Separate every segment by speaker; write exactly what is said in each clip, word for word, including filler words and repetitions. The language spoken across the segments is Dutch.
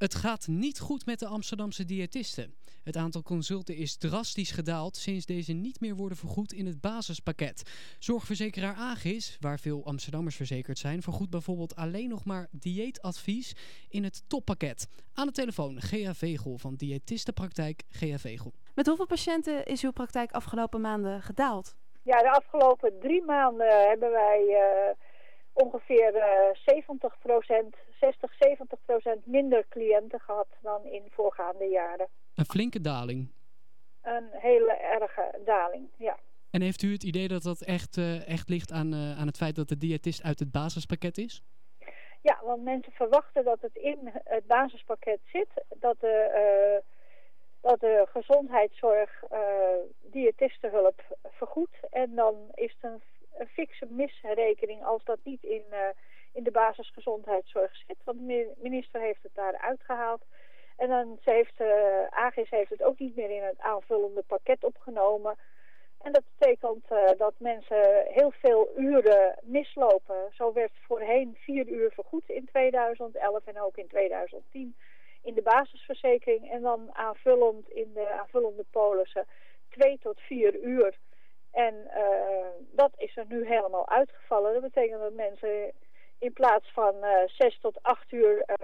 Speaker 1: Het gaat niet goed met de Amsterdamse diëtisten. Het aantal consulten is drastisch gedaald sinds deze niet meer worden vergoed in het basispakket. Zorgverzekeraar Agis, waar veel Amsterdammers verzekerd zijn, vergoedt bijvoorbeeld alleen nog maar dieetadvies in het toppakket. Aan de telefoon Gea Vegel van diëtistenpraktijk Gea Vegel.
Speaker 2: Met hoeveel patiënten is uw praktijk afgelopen maanden gedaald?
Speaker 3: Ja, de afgelopen drie maanden hebben wij uh, ongeveer uh, zeventig procent, zestig, zeventig procent minder cliënten gehad dan in voorgaande jaren.
Speaker 1: Een flinke daling.
Speaker 3: Een hele erge daling, ja.
Speaker 1: En heeft u het idee dat dat echt, uh, echt ligt aan, uh, aan het feit dat de diëtist uit het basispakket is?
Speaker 3: Ja, want mensen verwachten dat het in het basispakket zit, dat de... Uh, dat de gezondheidszorg uh, diëtistenhulp vergoedt. En dan is het een, een fikse misrekening als dat niet in, uh, in de basisgezondheidszorg zit. Want de minister heeft het daar uitgehaald. En dan ze heeft, uh, Agis heeft het ook niet meer in het aanvullende pakket opgenomen. En dat betekent uh, dat mensen heel veel uren mislopen. Zo werd voorheen vier uur vergoed in tweeduizend elf en ook in tweeduizend tien... in de basisverzekering en dan aanvullend in de aanvullende polissen twee tot vier uur. En uh, dat is er nu helemaal uitgevallen. Dat betekent dat mensen in plaats van uh, zes tot acht uur uh,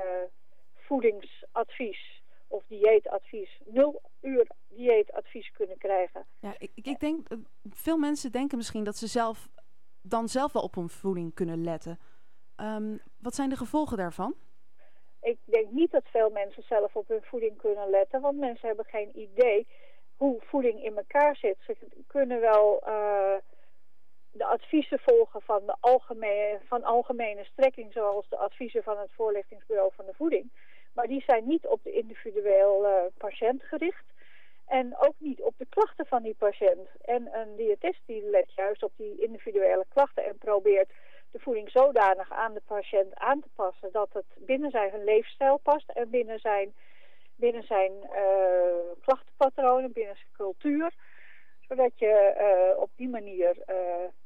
Speaker 3: voedingsadvies of dieetadvies, nul uur dieetadvies kunnen krijgen.
Speaker 2: Ja, ik, ik denk, veel mensen denken misschien dat ze zelf dan zelf wel op hun voeding kunnen letten. Um, wat zijn de gevolgen daarvan?
Speaker 3: Ik denk niet dat veel mensen zelf op hun voeding kunnen letten, want mensen hebben geen idee hoe voeding in elkaar zit. Ze kunnen wel uh, de adviezen volgen van de algemene, van algemene strekking, zoals de adviezen van het voorlichtingsbureau van de voeding. Maar die zijn niet op de individuele uh, patiënt gericht en ook niet op de klachten van die patiënt. En een diëtist die let juist op die individuele klachten en probeert de voeding zodanig aan de patiënt aan te passen dat het binnen zijn leefstijl past en binnen zijn, binnen zijn uh, klachtenpatronen, binnen zijn cultuur. Zodat je uh, op die manier uh,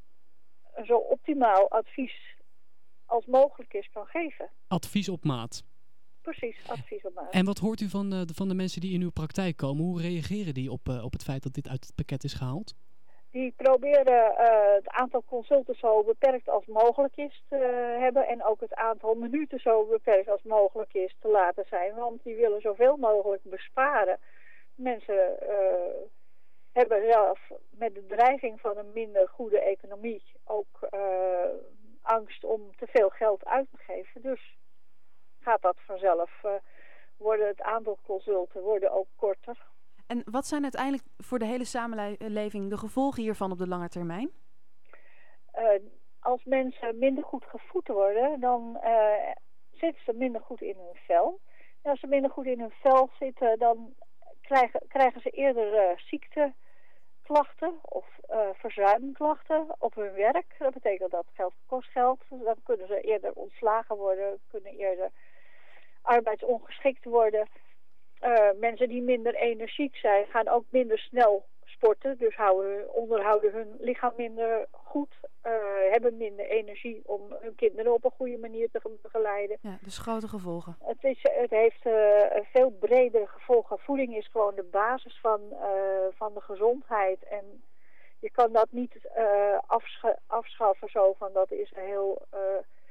Speaker 3: een zo optimaal advies als mogelijk is kan geven.
Speaker 1: Advies op maat.
Speaker 3: Precies, advies op maat.
Speaker 1: En wat hoort u van de, van de mensen die in uw praktijk komen? Hoe reageren die op, uh, op het feit dat dit uit het pakket is gehaald?
Speaker 3: Die proberen uh, het aantal consulten zo beperkt als mogelijk is te uh, hebben. En ook het aantal minuten zo beperkt als mogelijk is te laten zijn. Want die willen zoveel mogelijk besparen. Mensen uh, hebben zelf met de dreiging van een minder goede economie ook uh, angst om te veel geld uit te geven. Dus gaat dat vanzelf. Uh, worden het aantal consulten worden ook korter.
Speaker 2: En wat zijn uiteindelijk voor de hele samenleving de gevolgen hiervan op de lange termijn?
Speaker 3: Uh, als mensen minder goed gevoed worden, dan uh, zitten ze minder goed in hun vel. En als ze minder goed in hun vel zitten, dan krijgen, krijgen ze eerder uh, ziekteklachten of uh, verzuimklachten op hun werk. Dat betekent dat geld kost geld. Dan kunnen ze eerder ontslagen worden, kunnen eerder arbeidsongeschikt worden. Uh, mensen die minder energiek zijn, gaan ook minder snel sporten. Dus houden, onderhouden hun lichaam minder goed. Uh, hebben minder energie om hun kinderen op een goede manier te begeleiden.
Speaker 2: Ja, dus grote gevolgen.
Speaker 3: Het, is, het heeft uh, veel bredere gevolgen. Voeding is gewoon de basis van, uh, van de gezondheid. En je kan dat niet uh, afscha- afschaffen zo van dat is een heel... Uh,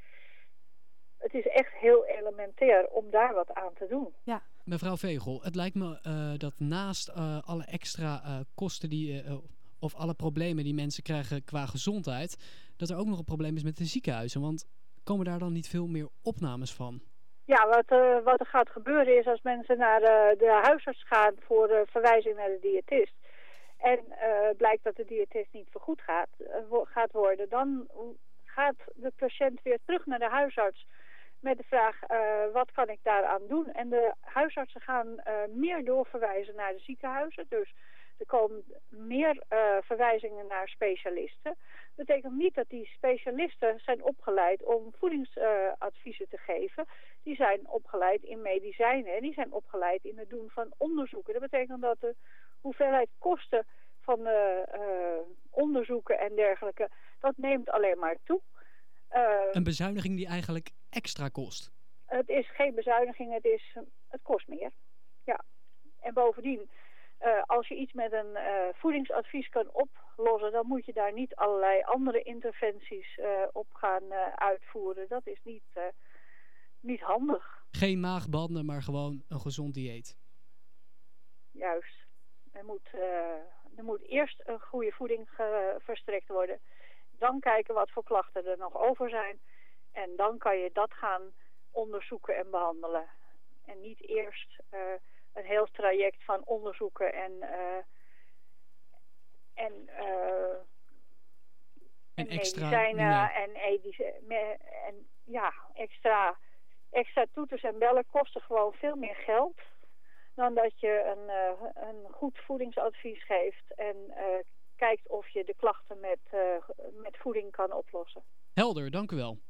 Speaker 3: Het is echt heel elementair om daar wat aan te doen.
Speaker 2: Ja.
Speaker 1: Mevrouw Vegel, het lijkt me uh, dat naast uh, alle extra uh, kosten die, uh, of alle problemen die mensen krijgen qua gezondheid, dat er ook nog een probleem is met de ziekenhuizen. Want komen daar dan niet veel meer opnames van?
Speaker 3: Ja, wat, uh, wat er gaat gebeuren is als mensen naar uh, de huisarts gaan voor uh, verwijzing naar de diëtist. En uh, blijkt dat de diëtist niet vergoed gaat, uh, gaat worden. Dan gaat de patiënt weer terug naar de huisarts met de vraag, uh, wat kan ik daaraan doen? En de huisartsen gaan uh, meer doorverwijzen naar de ziekenhuizen. Dus er komen meer uh, verwijzingen naar specialisten. Dat betekent niet dat die specialisten zijn opgeleid om voedingsadviezen uh, te geven. Die zijn opgeleid in medicijnen en die zijn opgeleid in het doen van onderzoeken. Dat betekent dat de hoeveelheid kosten van uh, uh, onderzoeken en dergelijke, dat neemt alleen maar toe.
Speaker 1: Uh, een bezuiniging die eigenlijk extra kost.
Speaker 3: het is geen bezuiniging, het, is, het kost meer. Ja. En bovendien, uh, als je iets met een uh, voedingsadvies kan oplossen, dan moet je daar niet allerlei andere interventies uh, op gaan uh, uitvoeren. Dat is niet, uh, niet handig.
Speaker 1: Geen maagbanden, maar gewoon een gezond dieet.
Speaker 3: Juist. Er moet, uh, er moet eerst een goede voeding uh, verstrekt worden. Dan kijken wat voor klachten er nog over zijn. En dan kan je dat gaan onderzoeken en behandelen. En niet eerst uh, een heel traject van onderzoeken en, uh, en, uh,
Speaker 1: en,
Speaker 3: en
Speaker 1: extra,
Speaker 3: medicijnen
Speaker 1: nee.
Speaker 3: en, edici- me, en ja, extra, extra toeters en bellen kosten gewoon veel meer geld dan dat je een, uh, een goed voedingsadvies geeft en uh, kijkt of je de klachten met, uh, met voeding kan oplossen.
Speaker 1: Helder, dank u wel.